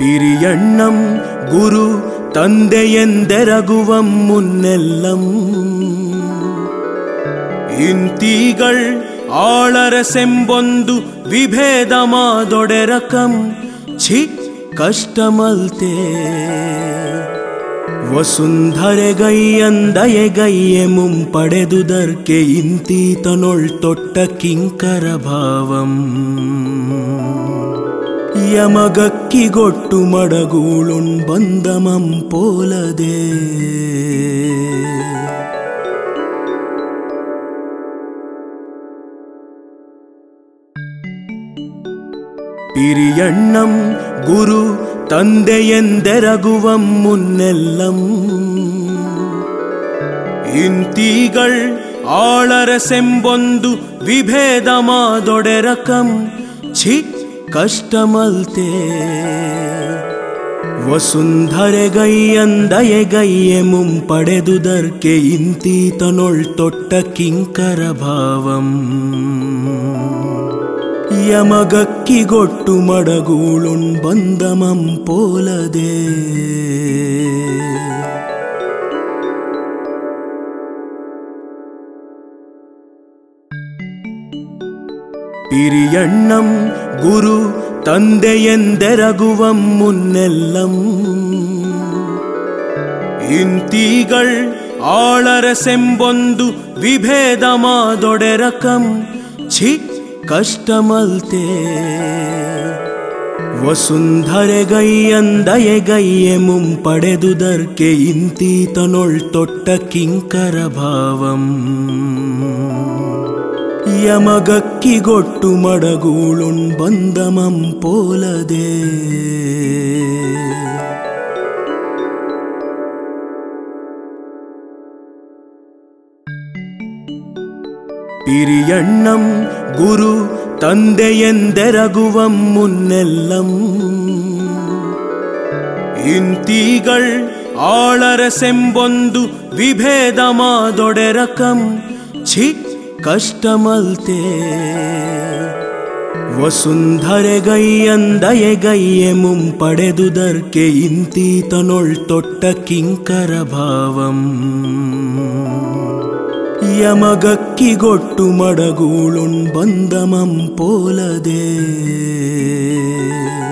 പിരിയണ്ണം ഗുരു തന്തെയെന്തെരകുവം മുന്നെല്ലം ಇಂತೀಗಳ್ ಆಳರಸೆಂಬೊಂದು ವಿಭೇದಮಾದೊಡೆರಕಂ ಛಿ ಕಷ್ಟಮಲ್ತೆ ವಸುಂಧರೆಗೈಯಂದಯೆಗೈಯೆ ಮುಂಪಡೆದುದರ್ಕೆ ಇಂತೀತನೊಳ್ ತೊಟ್ಟ ಕಿಂಕರ ಭಾವಂ ಯಮಗಕ್ಕಿಗೊಟ್ಟು ಮಡಗೂಳುಣ್ ಬಂದಮಂ ಪೋಲದೆ പിരിയണ്ണം ഗുരു തന്തെയെന്തെരകുവം മുന്നെല്ലം ಇಂತೀಗಳ್ ಆಳರಸೆಂಬೊಂದು ವಿಭೇದಮಾದೊಡೆರಕಂ ಛಿ ಕಷ್ಟಮಲ್ತೆ ವಸುಂಧರೆಗೈಯಂದಯೆಗೈಯೆ ಮುಂಪಡೆದುದರ್ಕೆ ಇಂತೀತನೊಳ್ ತೊಟ್ಟ ಕಿಂಕರ ಭಾವಂ ಯಮಗಕ್ಕಿಗೊಟ್ಟು ಮಡಗೂಳುಣ್ ಬಂದಮಂ ಪೋಲದೆ പിരിയണ്ണം ഗുരു തന്തെയെന്തെരകുവം മുന്നെല്ലം ಇಂತೀಗಳ್ ಆಳರಸೆಂಬೊಂದು ವಿಭೇದಮಾದೊಡೆರಕಂ ಛಿ ಕಷ್ಟಮಲ್ತೆ ವಸುಂಧರೆಗೈಯಂದಯೆಗೈಯೆ ಮುಂಪಡೆದುದರ್ಕೆ ಇಂತೀತನೊಳ್ ತೊಟ್ಟ ಕಿಂಕರ ಭಾವಂ ಯಮಗಕ್ಕಿಗೊಟ್ಟು ಮಡಗೂಳುಣ್ ಬಂದಮಂ ಪೋಲದೆ. ಪಿರಿಯಣ್ಣಂ ಗುರು ತಂದೆಯೆಂದೆರಗುವಂ ಮುನ್ನೆಲ್ಲಂ ಇಂತೀಗಳ್ ಆಳರಸೆಂಬೊಂದು ವಿಭೇದಮಾದೊಡೆರಕಂ ಛಿ ಕಷ್ಟಮಲ್ತೆ ವಸುಂಧರೆಗೈಯಂದಯೆಗೈಯೆ ಮುಂಪಡೆದುದರ್ಕೆ ಇಂತೀತನೊಳ್ ತೊಟ್ಟ ಕಿಂಕರ ಭಾವಂ ಯಮಗಕ್ಕಿಗೊಟ್ಟು ಮಡಗೂಳುಣ್ ಬಂದಮಂ ಪೋಲದೆ. പിരിയണ്ണം ഗുരു തന്തെയെന്തെരകുവം മുന്നെല്ലം ಇಂತೀಗಳ್ ಆಳರಸೆಂಬೊಂದು ವಿಭೇದಮಾದೊಡೆರಕಂ ಛಿ ಕಷ್ಟಮಲ್ತೆ ವಸುಂಧರೆಗೈಯಂದಯೆಗೈಯೆ ಮುಂಪಡೆದುದರ್ಕೆ ಇಂತೀತನೊಳ್ ತೊಟ್ಟ ಕಿಂಕರ ಭಾವಂ ಯಮಗಕ್ಕಿಗೊಟ್ಟು ಮಡಗೂಳುಣ್ ಬಂದಮಂ ಪೋಲದೆ.